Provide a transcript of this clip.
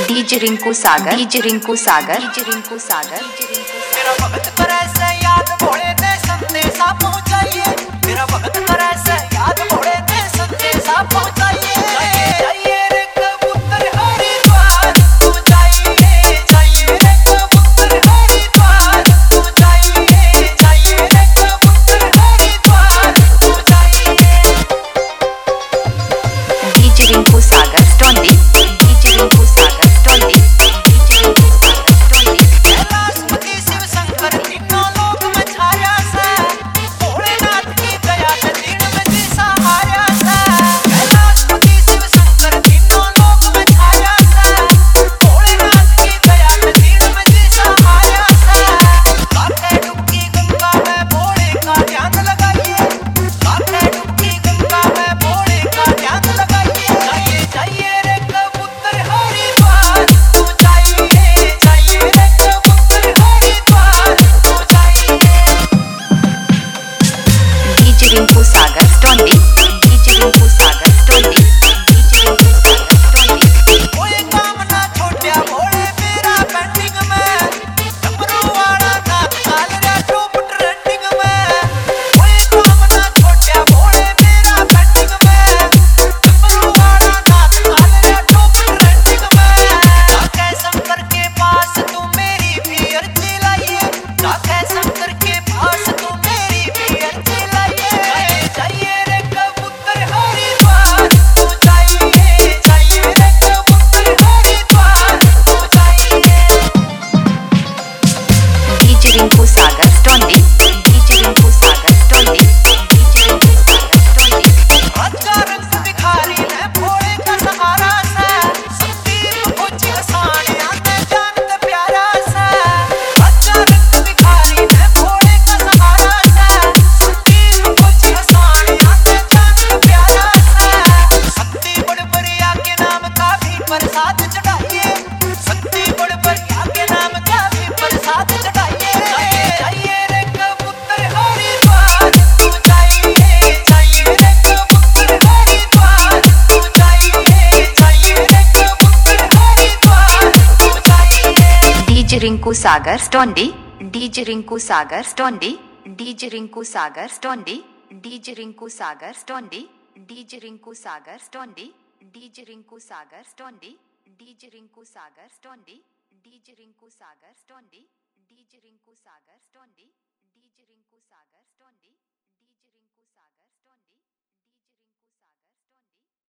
DJ Rinku Sagar, DJ Rinku Sagar, DJ Rinku Sagar. मेरा भगत करे से याद भोले ने संदेशा पहुंचाइए। मेरा भगत करे से याद भोले ने संदेशा पहुंचाइए। जाइए रे कबूतर हरिद्वार तू जाइए, जाइए रे कबूतर हरिद्वार तू जाइए, जाइए रे कबूतर हरिद्वार तू जाइए। DJ Rinku Sagar Stondi, DJ Rinku Sagar Stondi, DJ Rinku Sagar Stondi. Kailashpati Shiv Shankar तीनों लोक में छाया सा, भोलेनाथ की दया से दीन में दिशा आया सा। कैलाशपति शिव शंकर तीनों लोक में छाया सा, भोलेनाथ की दया से दीन में दिशा आया सा। लाखे डुबकी गंगा में भोले का ध्यान लगाइए, लाखे डुबकी गंगा में भोले का ध्यान लगाइए। जाइए जाइए रे कबूतर हरिद्वार तू जाइए, जाइए रे कबूतर हरिद्वार तू जाइए। DJ Rinku Sagar Stondi, DJ Rinku Sagar Stondi, DJ Rinku Sagar Stondi. कोई काम ना छोड़या भोले मेरा पेंडिंग में, डमरू वाला नाथ चाल रहा टॉप ट्रेंडिंग में। कोई काम ना छोड़या भोले मेरा पेंडिंग में, डमरू वाला नाथ चाल रहा टॉप ट्रेंडिंग में। जाके शंकर के पास तू मेरी भी अर्जी लाइए, जाके शंकर के पास तू मेरी भी अर्जी लाइए। जाइए रे कबूतर हरिद्वार तू जाइए, जाइए रे कबूतर हरिद्वार तू जाइए। DJ Rinku Sagar Stondi, DJ Rinku Sagar Stondi, DJ Rinku Sagar Stondi. राजा रंग भिखारी ने भोले का सहारा सा, संदीप खोजी हसाने आते जानते प्यारा सा। राजा रंग भिखारी ने भोले का सहारा सा, संदीप खोजी हसाने आते जानते प्यारा सा। शक्ति बड़बड़िया के नाम का भी प्रसाद चढ़ाइए, शक्ति बड़बड़िया के नाम का भी प्रसाद चढ़ाइए। जाइए रे कबूतर हरिद्वार तू जाइए, जाइए रे कबूतर हरिद्वार तू जाइए, जाइए रे कबूतर हरिद्वार तू जाइए। DJ Rinku Sagar Stondi, DJ Rinku Sagar Stondi, DJ Rinku Sagar Stondi, DJ Rinku Sagar Stondi, DJ Rinku Sagar Stondi, DJ Rinku Sagar Stondi, DJ Rinku Sagar Stondi, DJ Rinku Sagar Stondi, DJ Rinku Sagar Stondi, DJ Rinku Sagar स्टोंडी।